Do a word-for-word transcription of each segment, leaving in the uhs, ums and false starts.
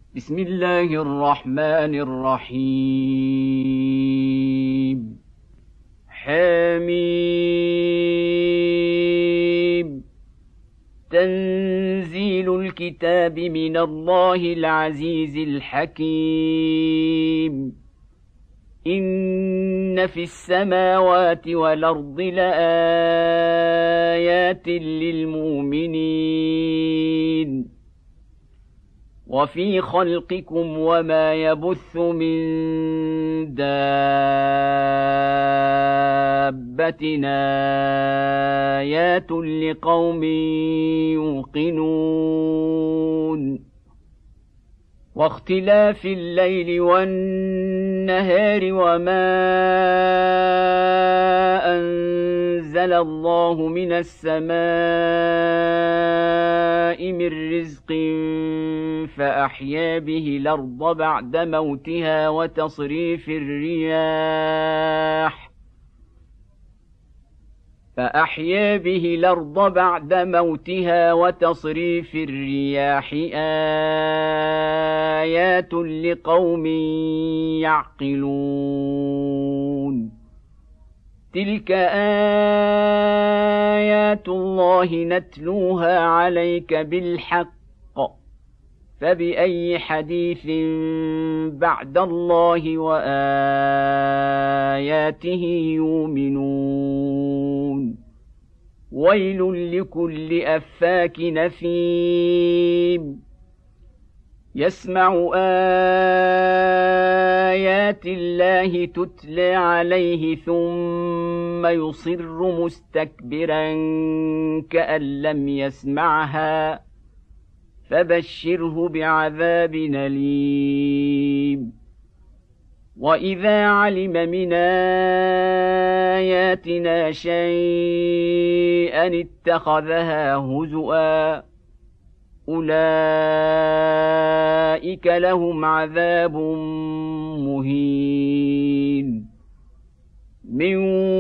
بسم الله الرحمن الرحيم حميم تنزيل الكتاب من الله العزيز الحكيم إن في السماوات والأرض لآيات للمؤمنين وفي خلقكم وما يبث من دابة آيات لقوم يوقنون واختلاف الليل والنهار وما أنزل الله من السماء من رزق فأحيا به الأرض بعد موتها وتصريف الرياح فأحيا به الأرض بعد موتها وتصريف الرياح آيات لقوم يعقلون تلك آيات الله نتلوها عليك بالحق فبأي حديث بعد الله وآياته يؤمنون ويل لكل أفاك نثيم يسمع آيات الله تتلى عليه ثم يصر مستكبرا كأن لم يسمعها فبشره بعذاب أليم وإذا علم من آياتنا شيئا اتخذها هزؤا أولئك لهم عذاب مهين من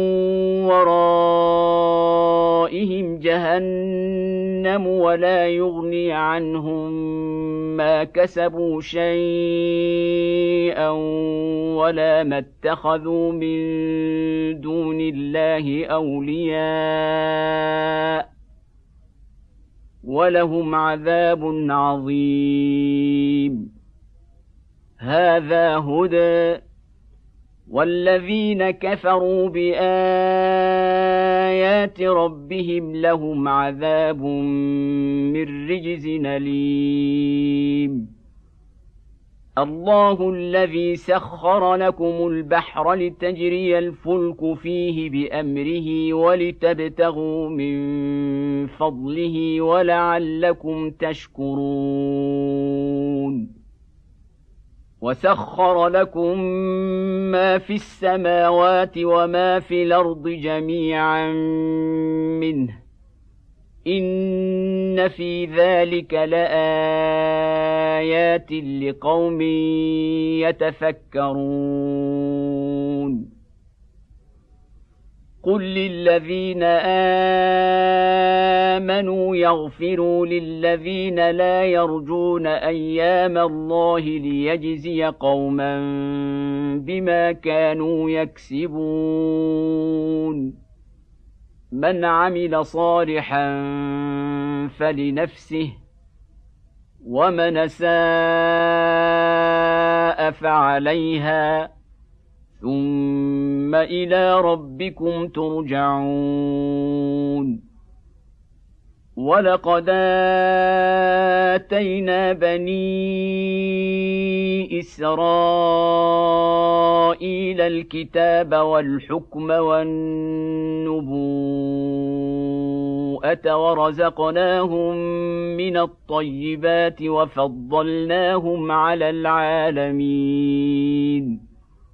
ورائهم جهنم ولا يغني عنهم ما كسبوا شيئا ولا ما اتخذوا من دون الله أولياء ولهم عذاب عظيم هذا هدى والذين كفروا بآيات ربهم لهم عذاب من رجز أليم الله الذي سخر لكم البحر لتجري الفلك فيه بأمره ولتبتغوا من فضله ولعلكم تشكرون وسخر لكم ما في السماوات وما في الأرض جميعا منه إن في ذلك لآيات لقوم يتفكرون قل للذين آمنوا يغفروا للذين لا يرجون أيام الله ليجزي قوما بما كانوا يكسبون من عمل صالحا فلنفسه ومن أساء فعليها ثم إلى ربكم ترجعون ولقد آتينا بني إسرائيل الكتاب والحكم والنبوءة ورزقناهم من الطيبات وفضلناهم على العالمين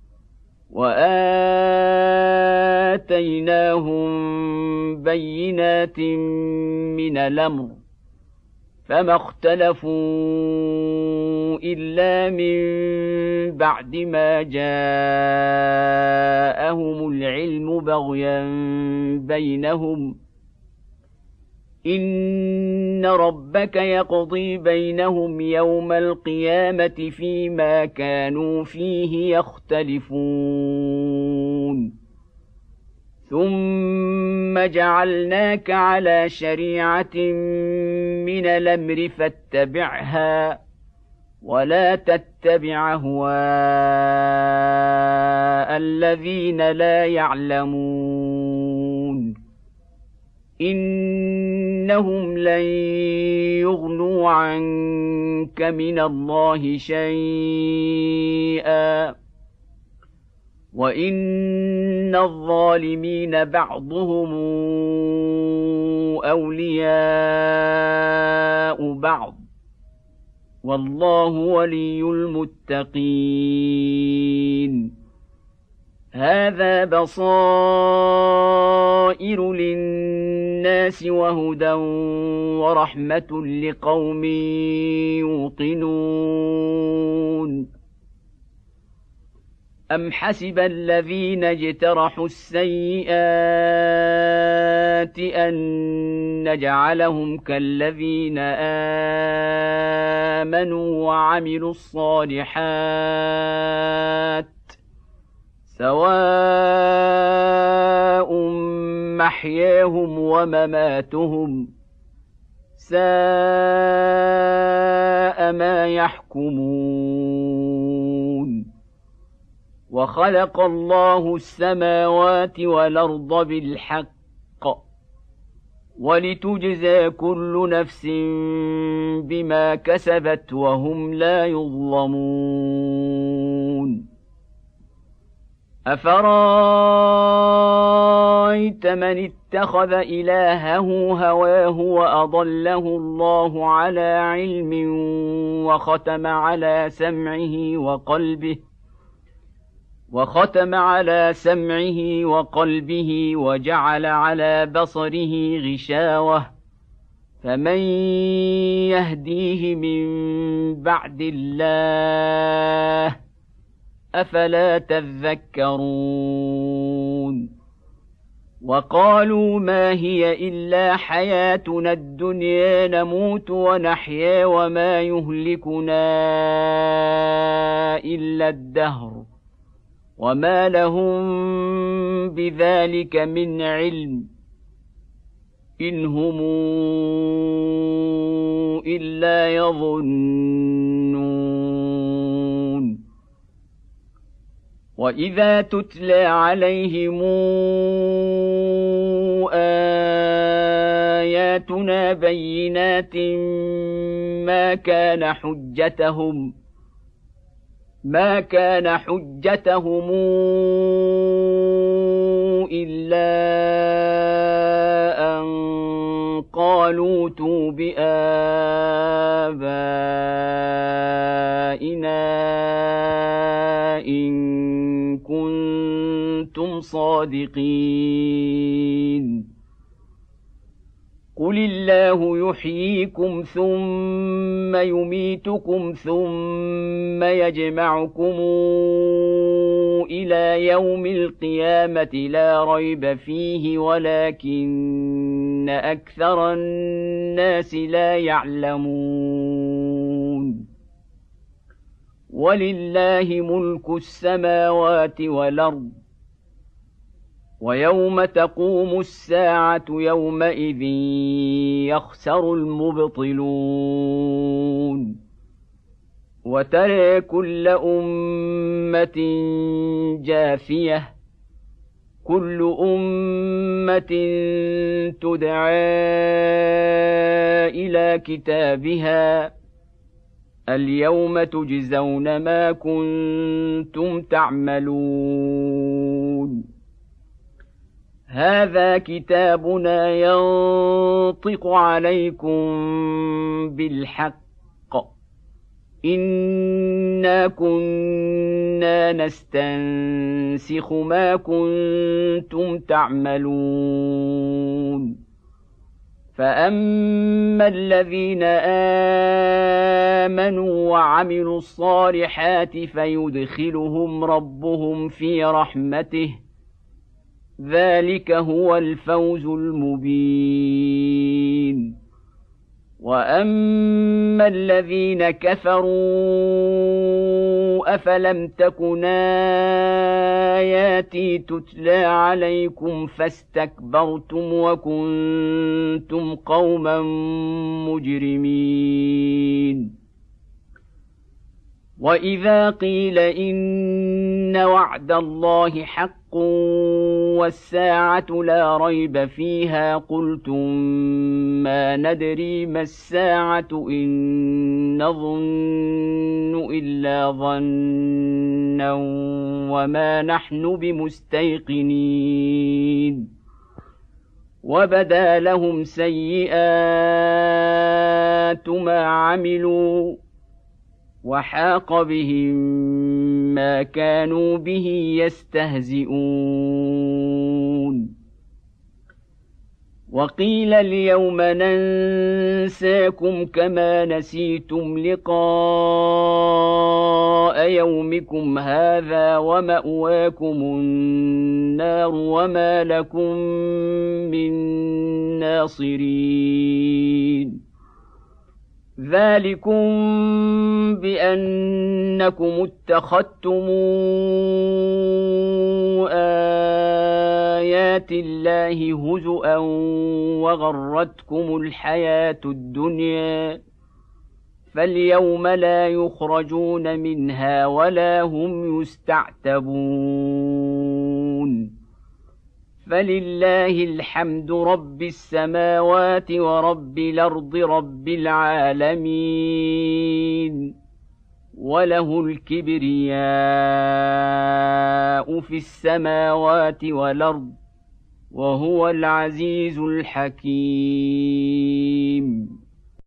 وآتيناهم بينات من الأمر فما اختلفوا إلا من بعد ما جاءهم العلم بغيا بينهم إن ربك يقضي بينهم يوم القيامة فيما كانوا فيه يختلفون ثم جعلناك على شريعة من الأمر فاتبعها ولا تتبع أهواء الذين لا يعلمون إنهم لن يغنوا عنك من الله شيئا وإن الظالمين بعضهم أولياء بعض والله ولي المتقين هذا بصائر للناس وهدى ورحمة لقوم يوقنون أم حسب الذين اجترحوا السيئات أن نجعلهم كالذين آمنوا وعملوا الصالحات سواء محياهم ومماتهم ساء ما يحكمون وخلق الله السماوات والأرض بالحق ولتجزى كل نفس بما كسبت وهم لا يظلمون أفرأيت من اتخذ إلهه هواه وأضله الله على علم وختم على سمعه وقلبه وختم على سمعه وقلبه وجعل على بصره غشاوة فمن يهديه من بعد الله أفلا تذكرون وقالوا ما هي إلا حياتنا الدنيا نموت ونحيا وما يهلكنا إلا الدهر وما لهم بذلك من علم إن هم إلا يظنون وإذا تتلى عليهم آياتنا بينات ما كان حجتهم ما كان حجتهم إلا أن قالوا ائتوا بآبائنا إن كنتم صادقين قل الله يحييكم ثم يميتكم ثم يجمعكم إلى يوم القيامة لا ريب فيه ولكن أكثر الناس لا يعلمون ولله ملك السماوات والأرض ويوم تقوم الساعة يومئذ يخسر المبطلون وترى كل أمة جاثية كل أمة تدعى إلى كتابها اليوم تجزون ما كنتم تعملون هذا كتابنا ينطق عليكم بالحق إنا كنا نستنسخ ما كنتم تعملون فأما الذين آمنوا وعملوا الصالحات فيدخلهم ربهم في رحمته ذلك هو الفوز المبين وأما الذين كفروا أفلم تكن آياتي تتلى عليكم فاستكبرتم وكنتم قوما مجرمين. وإذا قيل إن وعد الله حق والساعة لا ريب فيها قلتم ما ندري ما الساعة إن نظن إلا ظنا وما نحن بمستيقنين. وبدا لهم سيئات ما عملوا وحاق بهم ما كانوا به يستهزئون. وقيل اليوم ننساكم كما نسيتم لقاء يومكم هذا ومأواكم النار وما لكم من ناصرين. ذلكم بأنكم اتخذتم آيات الله هزؤا وغرتكم الحياة الدنيا فاليوم لا يخرجون منها ولا هم يستعتبون. فلله الحمد رب السماوات ورب الأرض رب العالمين وله الكبرياء في السماوات والأرض وهو العزيز الحكيم.